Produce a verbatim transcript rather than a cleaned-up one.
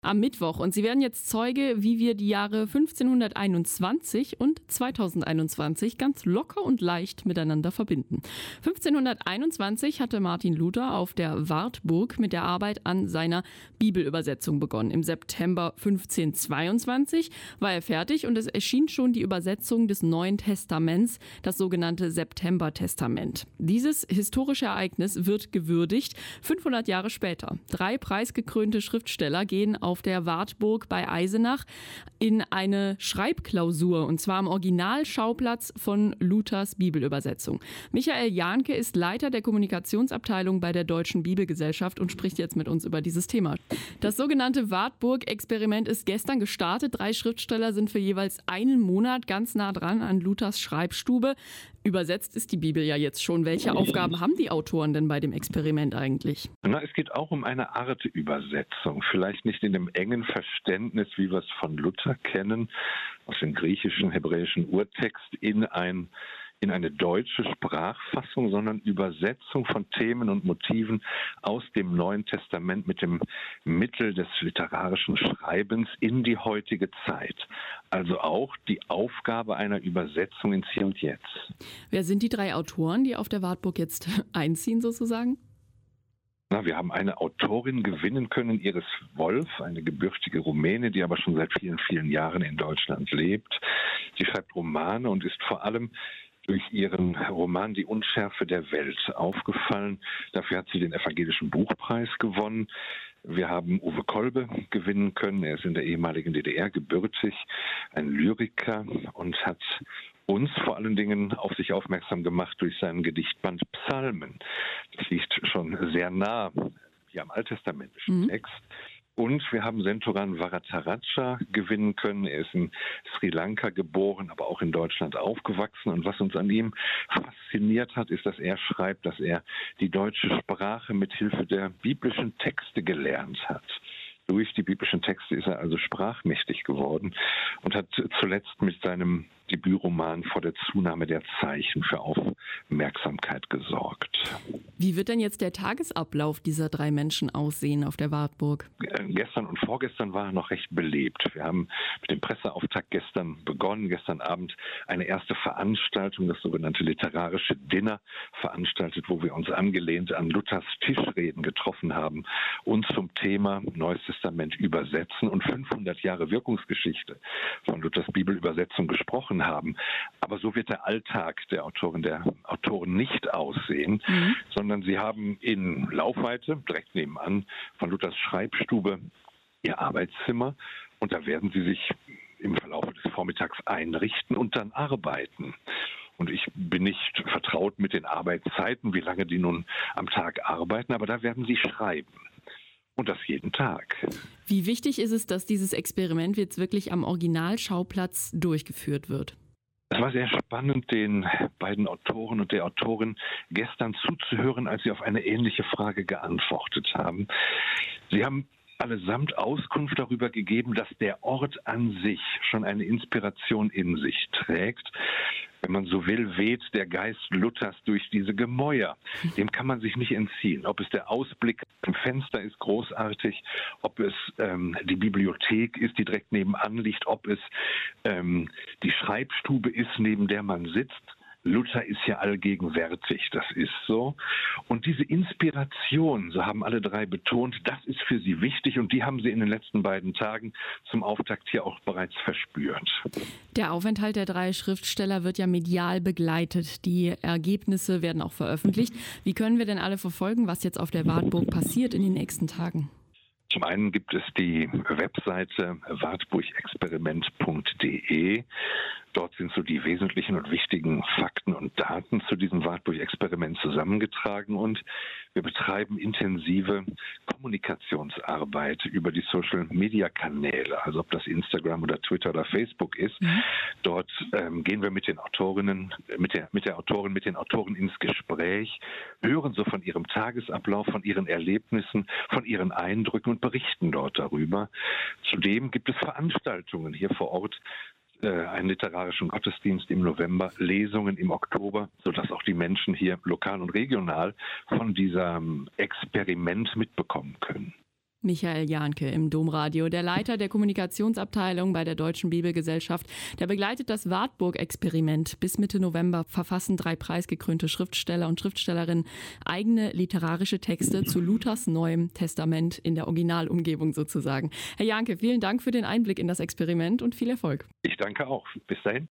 Am Mittwoch. Und Sie werden jetzt Zeuge, wie wir die Jahre fünfzehnhunderteinundzwanzig und zweitausendeinundzwanzig ganz locker und leicht miteinander verbinden. fünfzehnhunderteinundzwanzig hatte Martin Luther auf der Wartburg mit der Arbeit an seiner Bibelübersetzung begonnen. Im September fünfzehnhundertzweiundzwanzig war er fertig und es erschien schon die Übersetzung des Neuen Testaments, das sogenannte Septembertestament. Dieses historische Ereignis wird gewürdigt fünfhundert Jahre später. Drei preisgekrönte Schriftsteller gehen auf auf der Wartburg bei Eisenach in eine Schreibklausur, und zwar am Originalschauplatz von Luthers Bibelübersetzung. Michael Jahnke ist Leiter der Kommunikationsabteilung bei der Deutschen Bibelgesellschaft und spricht jetzt mit uns über dieses Thema. Das sogenannte Wartburg-Experiment ist gestern gestartet. Drei Schriftsteller sind für jeweils einen Monat ganz nah dran an Luthers Schreibstube. Übersetzt ist die Bibel ja jetzt schon. Welche Aufgaben haben die Autoren denn bei dem Experiment eigentlich? Na, es geht auch um eine Art Übersetzung. Vielleicht nicht in dem engen Verständnis, wie wir es von Luther kennen, aus dem griechischen, hebräischen Urtext in ein in eine deutsche Sprachfassung, sondern Übersetzung von Themen und Motiven aus dem Neuen Testament mit dem Mittel des literarischen Schreibens in die heutige Zeit. Also auch die Aufgabe einer Übersetzung ins Hier und Jetzt. Wer sind die drei Autoren, die auf der Wartburg jetzt einziehen sozusagen? Na, wir haben eine Autorin gewinnen können, Iris Wolf, eine gebürtige Rumäne, die aber schon seit vielen, vielen Jahren in Deutschland lebt. Sie schreibt Romane und ist vor allem durch ihren Roman Die Unschärfe der Welt aufgefallen. Dafür hat sie den Evangelischen Buchpreis gewonnen. Wir haben Uwe Kolbe gewinnen können. Er ist in der ehemaligen D D R gebürtig, ein Lyriker und hat uns vor allen Dingen auf sich aufmerksam gemacht durch seinen Gedichtband Psalmen. Das liegt schon sehr nah hier am alttestamentischen mhm. Text. Und wir haben Senturan Varadaraja gewinnen können. Er ist in Sri Lanka geboren, aber auch in Deutschland aufgewachsen. Und was uns an ihm fasziniert hat, ist, dass er schreibt, dass er die deutsche Sprache mit Hilfe der biblischen Texte gelernt hat. Durch die biblischen Texte ist er also sprachmächtig geworden und hat zuletzt mit seinem Debütroman Vor der Zunahme der Zeichen für Aufmerksamkeit gesorgt. Wie wird denn jetzt der Tagesablauf dieser drei Menschen aussehen auf der Wartburg? Gestern und vorgestern war er noch recht belebt. Wir haben mit dem Presseauftakt gestern begonnen, gestern Abend eine erste Veranstaltung, das sogenannte literarische Dinner, veranstaltet, wo wir uns angelehnt an Luthers Tischreden getroffen haben und zum Thema Neues Testament übersetzen und fünfhundert Jahre Wirkungsgeschichte von Luthers Bibelübersetzung gesprochen haben. Aber so wird der Alltag der Autorin, der Autoren nicht aussehen, mhm. sondern sie haben in Laufweite, direkt nebenan von Luthers Schreibstube, ihr Arbeitszimmer und da werden sie sich im Verlauf des Vormittags einrichten und dann arbeiten. Und ich bin nicht vertraut mit den Arbeitszeiten, wie lange die nun am Tag arbeiten, aber da werden sie schreiben. Und das jeden Tag. Wie wichtig ist es, dass dieses Experiment jetzt wirklich am Originalschauplatz durchgeführt wird? Es war sehr spannend, den beiden Autoren und der Autorin gestern zuzuhören, als sie auf eine ähnliche Frage geantwortet haben. Sie haben allesamt Auskunft darüber gegeben, dass der Ort an sich schon eine Inspiration in sich trägt. Wenn man so will, weht der Geist Luthers durch diese Gemäuer. Dem kann man sich nicht entziehen. Ob es der Ausblick im Fenster ist, großartig, ob es ähm, die Bibliothek ist, die direkt nebenan liegt, ob es ähm, die Schreibstube ist, neben der man sitzt. Luther ist ja allgegenwärtig, das ist so. Und diese Inspiration, so haben alle drei betont, das ist für sie wichtig und die haben sie in den letzten beiden Tagen zum Auftakt hier auch bereits verspürt. Der Aufenthalt der drei Schriftsteller wird ja medial begleitet. Die Ergebnisse werden auch veröffentlicht. Wie können wir denn alle verfolgen, was jetzt auf der Wartburg passiert in den nächsten Tagen? Zum einen gibt es die Webseite wartburgexperiment punkt de. Dort sind so die wesentlichen und wichtigen Fakten und Daten zu diesem Wartburg-Experiment zusammengetragen und wir betreiben intensive Kommunikationsarbeit über die Social-Media-Kanäle, also ob das Instagram oder Twitter oder Facebook ist. Mhm. Dort ähm, gehen wir mit den Autorinnen, mit der, mit der Autorin, mit den Autoren ins Gespräch, hören so von ihrem Tagesablauf, von ihren Erlebnissen, von ihren Eindrücken und berichten dort darüber. Zudem gibt es Veranstaltungen hier vor Ort, einen literarischen Gottesdienst im November, Lesungen im Oktober, sodass auch die Menschen hier lokal und regional von diesem Experiment mitbekommen können. Michael Jahnke im Domradio, der Leiter der Kommunikationsabteilung bei der Deutschen Bibelgesellschaft, der begleitet das Wartburg-Experiment. Bis Mitte November verfassen drei preisgekrönte Schriftsteller und Schriftstellerinnen eigene literarische Texte zu Luthers Neuem Testament in der Originalumgebung sozusagen. Herr Jahnke, vielen Dank für den Einblick in das Experiment und viel Erfolg. Ich danke auch. Bis dahin.